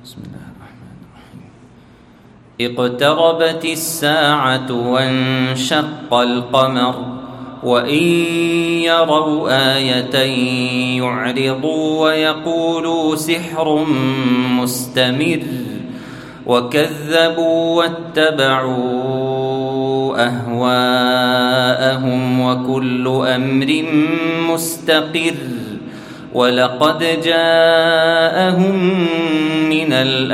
بسم الله الرحمن الرحيم. اقتربت الساعة وانشق القمر وإن يروا آية يعرضوا ويقولوا سحر مستمر وكذبوا واتبعوا أهواءهم وكل أمر مستقر ولقد جاءهم من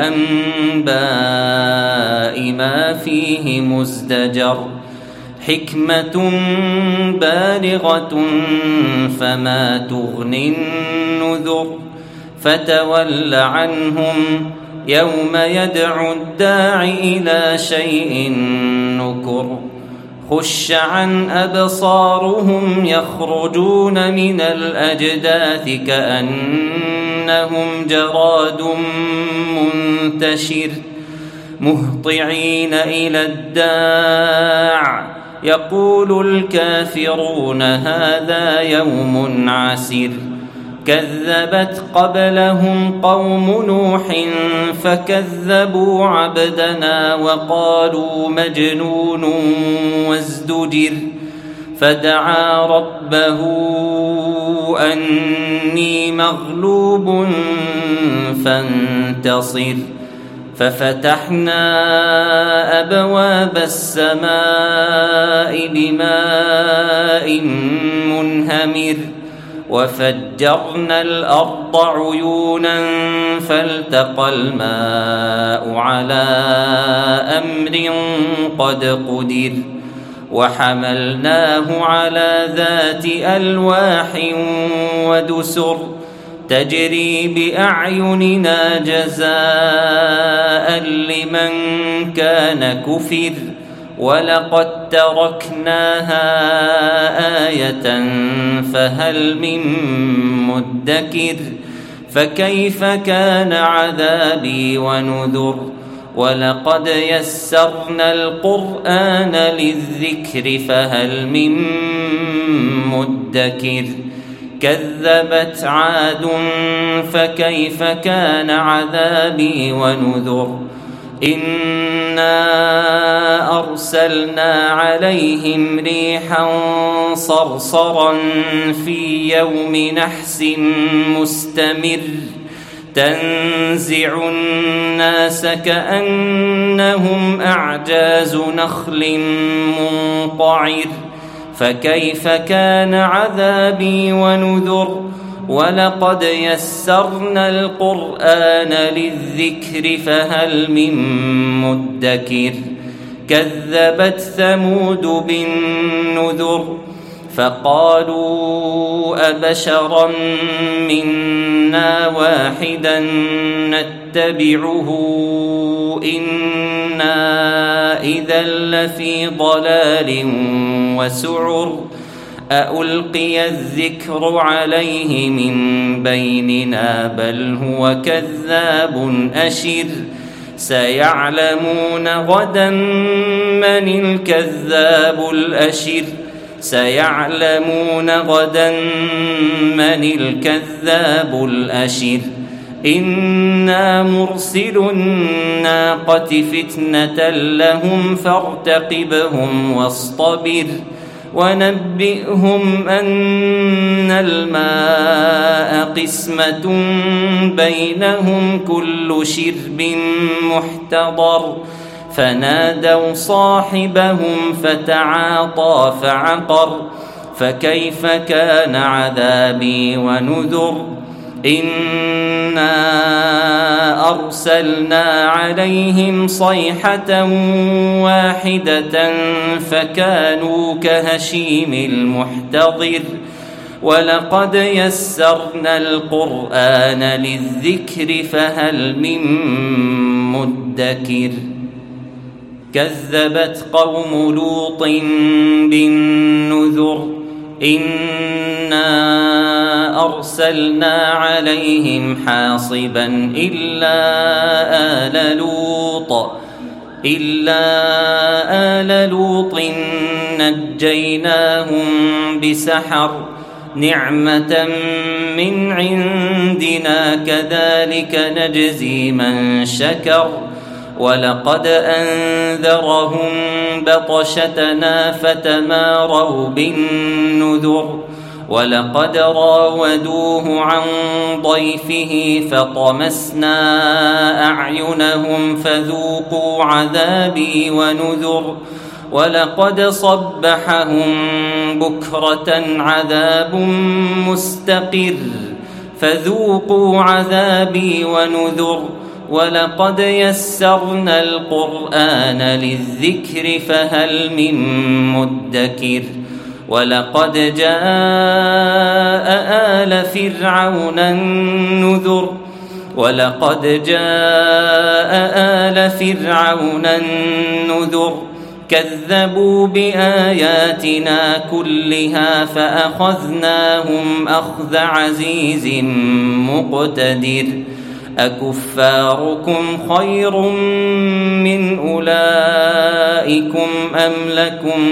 الأنباء ما فيه مزدجر حكمة بالغة فما تغني النذر فتول عنهم يوم يدعو الداع إلى شيء نكر خش عن أبصارهم يخرجون من الأجداث كأنهم جراد منتشر مهطعين إلى الداع يقول الكافرون هذا يوم عسر كذبت قبلهم قوم نوح فكذبوا عبدنا وقالوا مجنون وازدجر فدعا ربه أني مغلوب فانتصر ففتحنا أبواب السماء بماء منهمر وفجرنا الأرض عيونا فالتقى الماء على أمر قد قدر وحملناه على ذات ألواح ودسر تجري بأعيننا جزاء لمن كان كفر ولقد تركناها آية فهل من مدكر فكيف كان عذابي ونذر ولقد يسرنا القرآن للذكر فهل من مدكر كذبت عاد فكيف كان عذابي ونذر إنا أرسلنا عليهم ريحا صرصرا في يوم نحس مستمر تنزع الناس كأنهم أعجاز نخل منقعر فكيف كان عذابي ونذر ولقد يسرنا القرآن للذكر فهل من مدكر كذبت ثمود بالنذر فقالوا أبشرا منا واحدا نتبعه إنا إذا لفي ضلال وسعر أألقي الذكر عليه من بيننا بل هو كذاب أشر سيعلمون غدا من الكذاب الأشر سيعلمون غدا من الكذاب الأشر إنا مرسل الناقة فتنة لهم فارتقبهم واصطبر ونبئهم أن الماء قسمة بينهم كل شرب محتضر فنادوا صاحبهم فتعاطى فعقر فكيف كان عذابي ونذر إنا أرسلنا عليهم صيحة واحدة فكانوا كهشيم المحتضر ولقد يسرنا القرآن للذكر فهل من مدكر كذبت قوم لوط بالنذر إنا أرسلنا عليهم حاصبا إلا آل لوط نجيناهم بسحر نعمة من عندنا كذلك نجزي من شكر ولقد أنذرهم بطشتنا فتماروا بالنذر ولقد راودوه عن ضيفه فطمسنا أعينهم فذوقوا عذابي ونذر ولقد صبحهم بكرة عذاب مستقر فذوقوا عذابي ونذر ولقد يسرنا القرآن للذكر فهل من مدكر ولقد جاء آل فرعون النذر ولقد جاء آل فرعون النذر كذبوا بآياتنا كلها فأخذناهم أخذ عزيز مقتدر أكفاركم خير من أولئكم أم لكم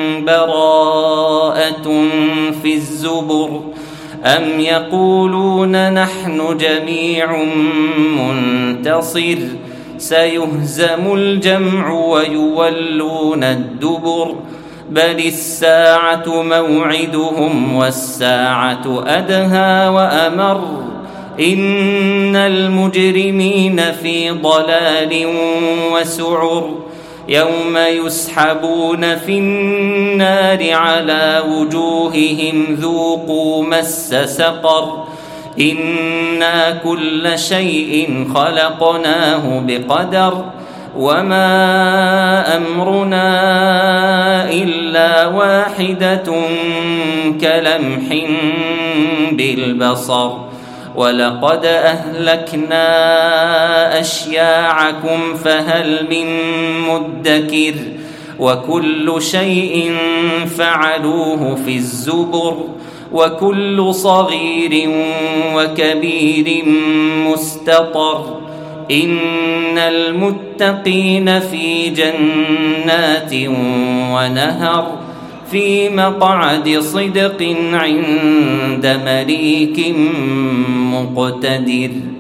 براءة في الزبر أم يقولون نحن جميع منتصر سيهزم الجمع ويولون الدبر بل الساعة موعدهم والساعة أدهى وأمر إن المجرمين في ضلال وسعر يوم يسحبون في النار على وجوههم ذوقوا مس سقر إنا كل شيء خلقناه بقدر وما أمرنا إلا واحدة كلمح بالبصر ولقد أهلكنا أشياعكم فهل من مدكر وكل شيء فعلوه في الزبر وكل صغير وكبير مستطر إن المتقين في جنات ونهر في مقعد صدق عند مليك مقتدر.